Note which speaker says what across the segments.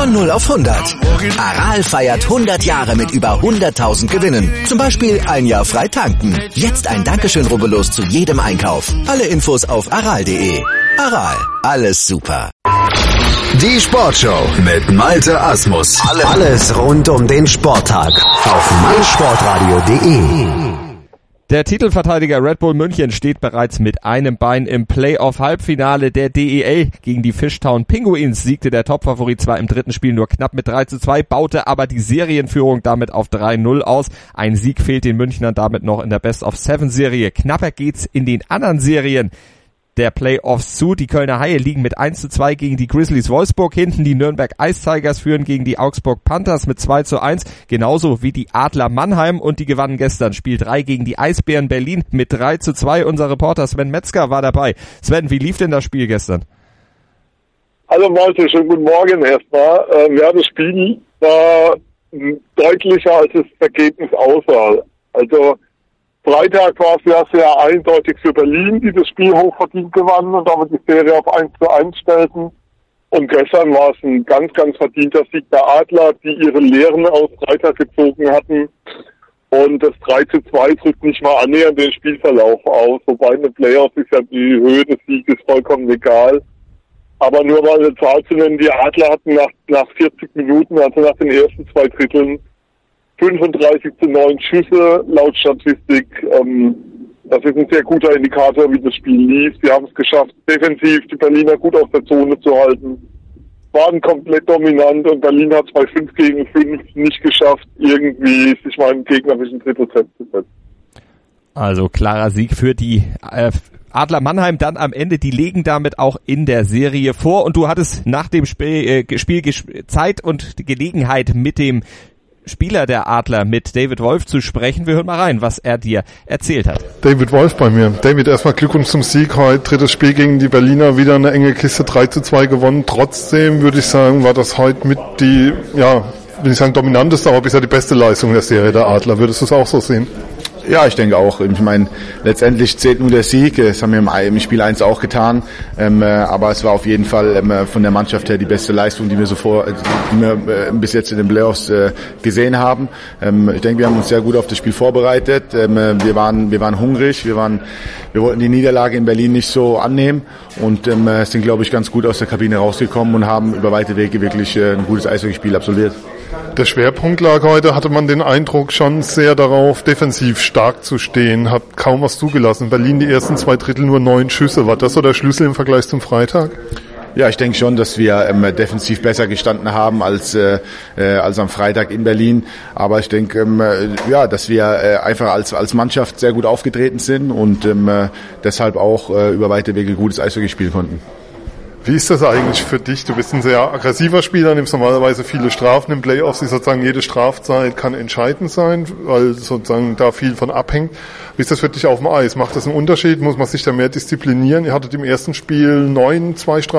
Speaker 1: Von 0 auf 100. Aral feiert 100 Jahre mit über 100.000 Gewinnen. Zum Beispiel ein Jahr frei tanken. Jetzt ein Dankeschön, rubbellos zu jedem Einkauf. Alle Infos auf aral.de. Aral, alles super. Die Sportshow mit Malte Asmus. Alles rund um den Sporttag auf meinsportradio.de.
Speaker 2: Der Titelverteidiger Red Bull München steht bereits mit einem Bein im Playoff-Halbfinale der DEL. Gegen die Fishtown Pinguins siegte der Topfavorit zwar im dritten Spiel nur knapp mit 3:2, baute aber die Serienführung damit auf 3:0 aus. Ein Sieg fehlt den Münchnern damit noch in der Best-of-7-Serie. Knapper geht's in den anderen Serien der Playoffs zu. Die Kölner Haie liegen mit 1:2 gegen die Grizzlies Wolfsburg hinten. Die Nürnberg Ice Tigers führen gegen die Augsburg Panthers mit 2:1, genauso wie die Adler Mannheim, und die gewannen gestern Spiel 3 gegen die Eisbären Berlin mit 3:2. Unser Reporter Sven Metzger war dabei. Sven, wie lief denn das Spiel gestern?
Speaker 3: Hallo Malte, schönen guten Morgen erstmal. Ja, das Spiel war deutlicher, als das Ergebnis aussah. Also Freitag war es ja sehr eindeutig für Berlin, die das Spiel hochverdient gewannen und damit die Serie auf 1:1 stellten. Und gestern war es ein ganz, ganz verdienter Sieg der Adler, die ihre Lehren aus Freitag gezogen hatten. Und das 3:2 drückt nicht mal annähernd den Spielverlauf aus. Wobei in den Playoffs ist ja die Höhe des Sieges vollkommen egal. Aber nur mal eine Zahl zu nennen, die Adler hatten nach 40 Minuten, also nach den ersten 2 Dritteln, 35:9 Schüsse laut Statistik. Das ist ein sehr guter Indikator, wie das Spiel lief. Sie haben es geschafft, defensiv die Berliner gut aus der Zone zu halten. Waren komplett dominant und Berlin hat es bei 5 gegen 5 nicht geschafft, irgendwie sich mal im gegnerischen Drittel festzusetzen.
Speaker 2: Also klarer Sieg für die Adler Mannheim dann am Ende. Die legen damit auch in der Serie vor. Und du hattest nach dem Spiel Zeit und Gelegenheit, mit dem Spieler der Adler, mit David Wolf, zu sprechen. Wir hören mal rein, was er dir erzählt hat.
Speaker 4: David Wolf bei mir. David, erstmal Glückwunsch zum Sieg heute. Drittes Spiel gegen die Berliner, wieder eine enge Kiste, 3:2 gewonnen. Trotzdem würde ich sagen, war das heute mit die, will ich sagen, dominanteste, aber bisher die beste Leistung der Serie der Adler. Würdest du es auch so sehen?
Speaker 5: Ja, ich denke auch. Ich meine, letztendlich zählt nur der Sieg. Das haben wir im Spiel 1 auch getan. Aber es war auf jeden Fall von der Mannschaft her die beste Leistung, die wir bis jetzt in den Playoffs gesehen haben. Ich denke, wir haben uns sehr gut auf das Spiel vorbereitet. Wir waren hungrig. Wir wollten die Niederlage in Berlin nicht so annehmen und sind, glaube ich, ganz gut aus der Kabine rausgekommen und haben über weite Wege wirklich ein gutes Eishockeyspiel absolviert.
Speaker 4: Der Schwerpunkt lag heute, hatte man den Eindruck, schon sehr darauf, defensiv stark zu stehen, hat kaum was zugelassen. Berlin die ersten 2 Drittel nur 9 Schüsse. War das so der Schlüssel im Vergleich zum Freitag?
Speaker 5: Ja, ich denke schon, dass wir defensiv besser gestanden haben als am Freitag in Berlin. Aber ich denke, dass wir einfach als Mannschaft sehr gut aufgetreten sind und deshalb auch über weite Wege gutes Eishockey spielen konnten.
Speaker 4: Wie ist das eigentlich für dich? Du bist ein sehr aggressiver Spieler, nimmst normalerweise viele Strafen im Playoffs. Sozusagen jede Strafzeit kann entscheidend sein, weil sozusagen da viel von abhängt. Wie ist das für dich auf dem Eis? Macht das einen Unterschied? Muss man sich da mehr disziplinieren? Ihr hattet im ersten Spiel 9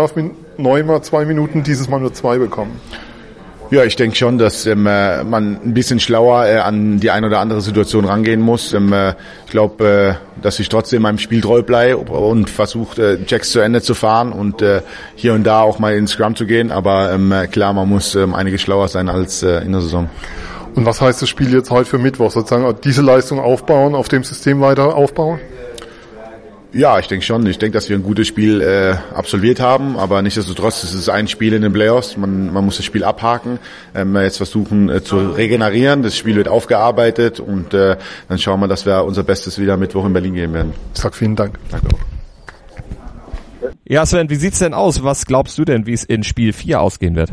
Speaker 4: mal 2 Minuten, dieses Mal nur 2 bekommen.
Speaker 5: Ja, ich denke schon, dass man ein bisschen schlauer an die eine oder andere Situation rangehen muss. Ich glaube, dass ich trotzdem meinem Spiel treu bleibe und versuche, Checks zu Ende zu fahren und hier und da auch mal ins Scrum zu gehen. Aber klar, man muss einiges schlauer sein als in der Saison.
Speaker 4: Und was heißt das Spiel jetzt heute für Mittwoch? Sozusagen diese Leistung aufbauen, auf dem System weiter aufbauen?
Speaker 5: Ja, ich denke schon. Ich denke, dass wir ein gutes Spiel absolviert haben, aber nichtsdestotrotz, es ist ein Spiel in den Playoffs. Man muss das Spiel abhaken, jetzt versuchen zu regenerieren. Das Spiel wird aufgearbeitet und dann schauen wir, dass wir unser Bestes wieder Mittwoch in Berlin geben werden.
Speaker 4: Ich sag vielen Dank.
Speaker 5: Danke auch.
Speaker 2: Ja, Sven, wie sieht's denn aus? Was glaubst du denn, wie es in Spiel 4 ausgehen wird?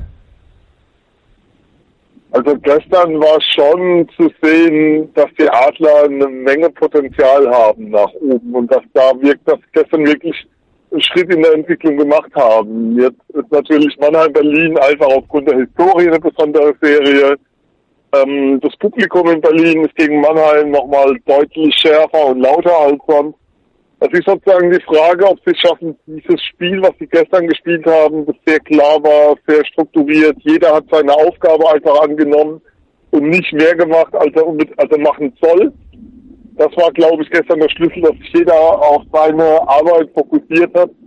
Speaker 3: Also gestern war schon zu sehen, dass die Adler eine Menge Potenzial haben nach oben und dass gestern wirklich einen Schritt in der Entwicklung gemacht haben. Jetzt ist natürlich Mannheim-Berlin einfach aufgrund der Historie eine besondere Serie. Das Publikum in Berlin ist gegen Mannheim nochmal deutlich schärfer und lauter als sonst. Das ist sozusagen die Frage, ob sie es schaffen, dieses Spiel, was sie gestern gespielt haben, das sehr klar war, sehr strukturiert. Jeder hat seine Aufgabe einfach angenommen und nicht mehr gemacht, als er machen soll. Das war, glaube ich, gestern der Schlüssel, dass sich jeder auf seine Arbeit fokussiert hat.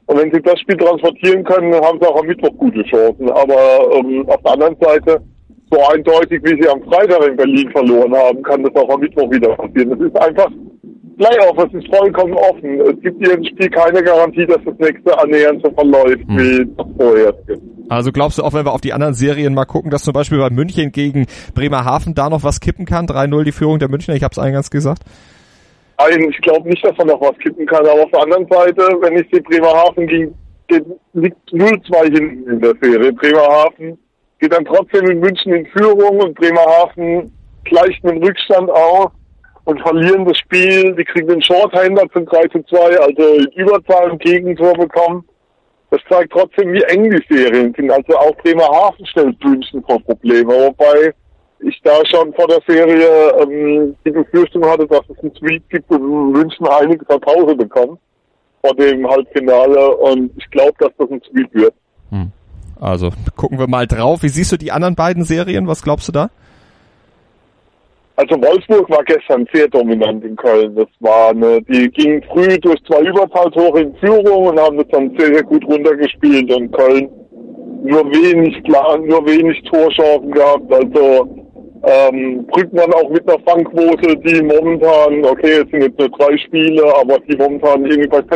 Speaker 3: Und wenn sie das Spiel transportieren können, dann haben sie auch am Mittwoch gute Chancen. Aber auf der anderen Seite, so eindeutig, wie sie am Freitag in Berlin verloren haben, kann das auch am Mittwoch wieder passieren. Es ist einfach Playoff, es ist vollkommen offen. Es gibt in jedem Spiel keine Garantie, dass das nächste annähernd so verläuft, wie das vorher ist.
Speaker 2: Also glaubst du auch, wenn wir auf die anderen Serien mal gucken, dass zum Beispiel bei München gegen Bremerhaven da noch was kippen kann? 3-0 die Führung der Münchner, ich habe es eingangs gesagt.
Speaker 3: Nein, ich glaube nicht, dass man noch was kippen kann. Aber auf der anderen Seite, wenn ich sehe, Bremerhaven liegt 0-2 hinten in der Serie. Bremerhaven geht dann trotzdem in München in Führung und Bremerhaven gleicht einen Rückstand auf und verlieren das Spiel. Die kriegen den Shorthander zum 3-2, also in Überzahl ein Gegentor bekommen. Das zeigt trotzdem, wie eng die Serien sind. Also auch Bremerhaven stellt München vor Probleme. Wobei ich da schon vor der Serie die Befürchtung hatte, dass es einen Sweep gibt und München einiges an Pause bekommt vor dem Halbfinale. Und ich glaube, dass das ein Sweep wird.
Speaker 2: Also gucken wir mal drauf. Wie siehst du die anderen beiden Serien? Was glaubst du da?
Speaker 3: Also Wolfsburg war gestern sehr dominant in Köln. Die gingen früh durch 2 Überzahltore in Führung und haben das dann sehr, sehr gut runtergespielt. Und Köln nur wenig Torchancen gehabt. Also Brückmann auch mit einer Fangquote, die momentan, okay, es sind jetzt nur 3 Spiele, aber die momentan irgendwie bei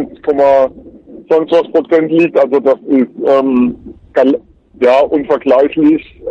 Speaker 3: 96,2% liegt. Also das ist unvergleichlich.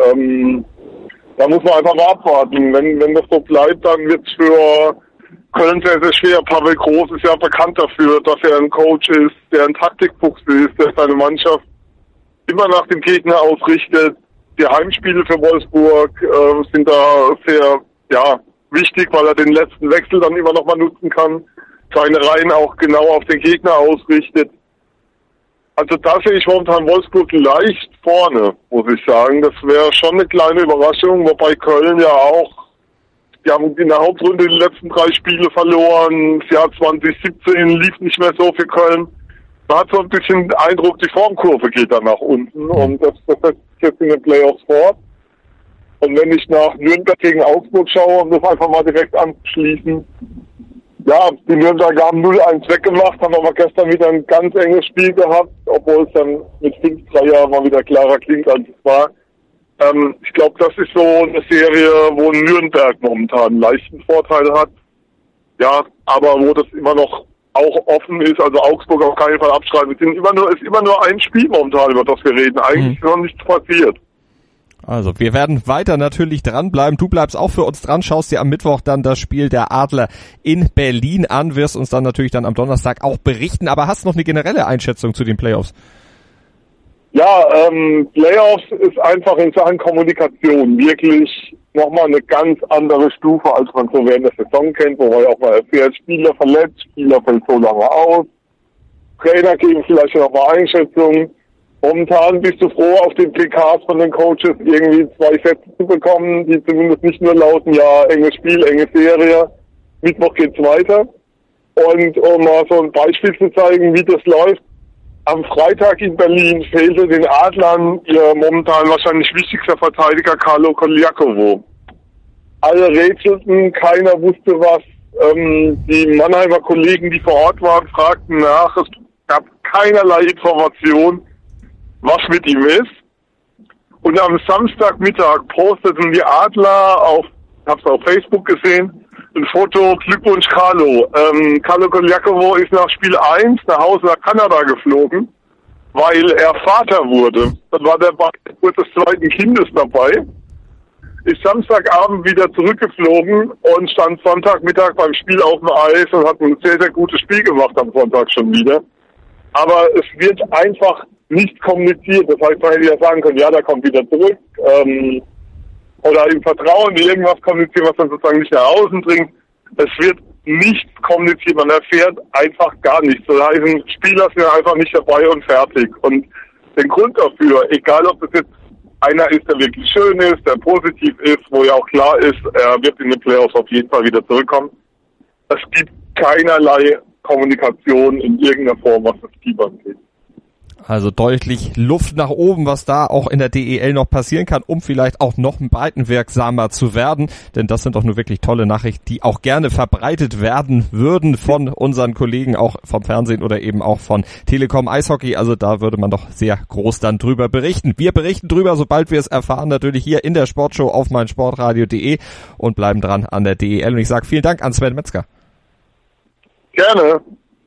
Speaker 3: Da muss man einfach mal abwarten. Wenn das so bleibt, dann wird es für Köln sehr, sehr schwer. Pavel Groß ist ja bekannt dafür, dass er ein Coach ist, der ein Taktikfuchs ist, der seine Mannschaft immer nach dem Gegner ausrichtet. Die Heimspiele für Wolfsburg sind da sehr wichtig, weil er den letzten Wechsel dann immer noch mal nutzen kann. Seine Reihen auch genau auf den Gegner ausrichtet. Also da sehe ich momentan Wolfsburg leicht vorne, muss ich sagen. Das wäre schon eine kleine Überraschung, wobei Köln ja auch, die haben in der Hauptrunde die letzten 3 Spiele verloren. Das Jahr 2017 lief nicht mehr so für Köln. Man hat so ein bisschen den Eindruck, die Formkurve geht dann nach unten und das setzt sich jetzt in den Playoffs fort. Und wenn ich nach Nürnberg gegen Augsburg schaue, um das einfach mal direkt anzuschließen, ja, die Nürnberger haben 0-1 weggemacht, haben aber gestern wieder ein ganz enges Spiel gehabt, obwohl es dann mit 5-3 mal wieder klarer klingt, als es war. Ich glaube, das ist so eine Serie, wo Nürnberg momentan einen leichten Vorteil hat. Ja, aber wo das immer noch auch offen ist, also Augsburg auf keinen Fall abschreiben. Es ist immer nur ein Spiel momentan, über das wir reden. Eigentlich ist noch nichts passiert.
Speaker 2: Also, wir werden weiter natürlich dranbleiben. Du bleibst auch für uns dran, schaust dir am Mittwoch dann das Spiel der Adler in Berlin an, wirst uns dann natürlich dann am Donnerstag auch berichten, aber hast noch eine generelle Einschätzung zu den Playoffs?
Speaker 3: Ja, Playoffs ist einfach in Sachen Kommunikation wirklich nochmal eine ganz andere Stufe, als man so während der Saison kennt, wo man auch mal erfährt, Spieler verletzt, Spieler fällt so lange aus, Trainer geben vielleicht nochmal Einschätzungen. Momentan bist du froh, auf den PKs von den Coaches irgendwie 2 Sätze zu bekommen, die zumindest nicht nur lauten, ja, enges Spiel, enge Serie, Mittwoch geht's weiter. Und um mal so ein Beispiel zu zeigen, wie das läuft, am Freitag in Berlin fehlte den Adlern ihr momentan wahrscheinlich wichtigster Verteidiger Carlo Colliacovo. Alle rätselten, keiner wusste was. Die Mannheimer Kollegen, die vor Ort waren, fragten nach. Es gab keinerlei Information, was mit ihm ist. Und am Samstagmittag posteten die Adler hab's auf Facebook gesehen, ein Foto, Glückwunsch Carlo. Carlo Colliacovo ist nach Spiel 1 nach Hause nach Kanada geflogen, weil er Vater wurde. Dann war der bei der Geburt des 2. Kindes dabei, ist Samstagabend wieder zurückgeflogen und stand Sonntagmittag beim Spiel auf dem Eis und hat ein sehr, sehr gutes Spiel gemacht am Sonntag schon wieder. Aber es wird einfach nicht kommuniziert. Das heißt, man hätte ja sagen können, ja, der kommt wieder zurück. Oder im Vertrauen irgendwas kommunizieren, was dann sozusagen nicht nach außen dringt. Es wird nichts kommuniziert, man erfährt einfach gar nichts. Das heißt, Spieler sind einfach nicht dabei und fertig. Und den Grund dafür, egal ob das jetzt einer ist, der wirklich schön ist, der positiv ist, wo ja auch klar ist, er wird in den Playoffs auf jeden Fall wieder zurückkommen. Es gibt keinerlei Kommunikation in irgendeiner Form, was das Team angeht.
Speaker 2: Also deutlich Luft nach oben, was da auch in der DEL noch passieren kann, um vielleicht auch noch breitenwirksamer zu werden. Denn das sind doch nur wirklich tolle Nachrichten, die auch gerne verbreitet werden würden von unseren Kollegen, auch vom Fernsehen oder eben auch von Telekom Eishockey. Also da würde man doch sehr groß dann drüber berichten. Wir berichten drüber, sobald wir es erfahren, natürlich hier in der Sportshow auf meinsportradio.de und bleiben dran an der DEL. Und ich sage vielen Dank an Sven Metzger.
Speaker 3: Gerne.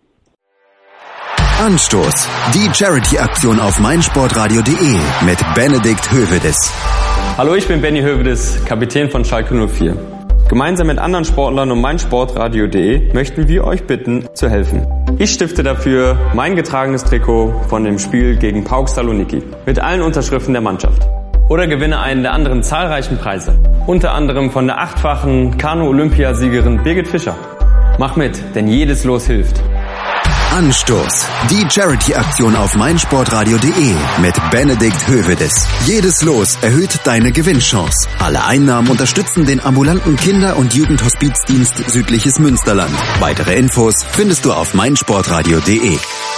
Speaker 1: Anstoß. Die Charity-Aktion auf meinsportradio.de mit Benedikt Hövedes.
Speaker 6: Hallo, ich bin Benny Hövedes, Kapitän von Schalke 04. Gemeinsam mit anderen Sportlern und meinsportradio.de möchten wir euch bitten, zu helfen. Ich stifte dafür mein getragenes Trikot von dem Spiel gegen PAOK Saloniki mit allen Unterschriften der Mannschaft. Oder gewinne einen der anderen zahlreichen Preise. Unter anderem von der 8-fachen Kanu-Olympiasiegerin Birgit Fischer. Mach mit, denn jedes Los hilft.
Speaker 1: Anstoß. Die Charity-Aktion auf meinsportradio.de mit Benedikt Hövedes. Jedes Los erhöht deine Gewinnchance. Alle Einnahmen unterstützen den ambulanten Kinder- und Jugendhospizdienst Südliches Münsterland. Weitere Infos findest du auf meinsportradio.de.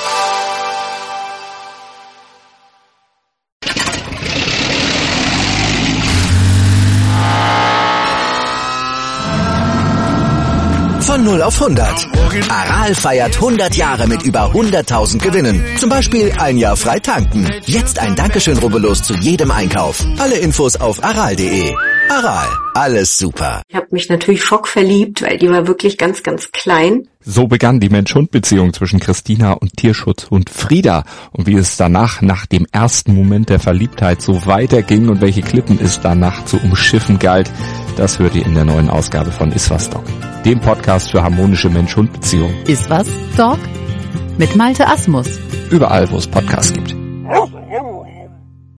Speaker 1: Von 0 auf 100. Aral feiert 100 Jahre mit über 100.000 Gewinnen. Zum Beispiel ein Jahr frei tanken. Jetzt ein Dankeschön, rubbellos zu jedem Einkauf. Alle Infos auf aral.de. Aral, alles super.
Speaker 7: Ich habe mich natürlich schockverliebt, weil die war wirklich ganz, ganz klein.
Speaker 8: So begann die Mensch-Hund-Beziehung zwischen Christina und Tierschutzhund Frieda. Und wie es danach, nach dem ersten Moment der Verliebtheit, so weiterging und welche Klippen es danach zu umschiffen galt, das hört ihr in der neuen Ausgabe von Iswas Dog, dem Podcast für harmonische Mensch-Hund-Beziehungen.
Speaker 9: Iswas Dog mit Malte Asmus.
Speaker 8: Überall, wo es Podcasts gibt.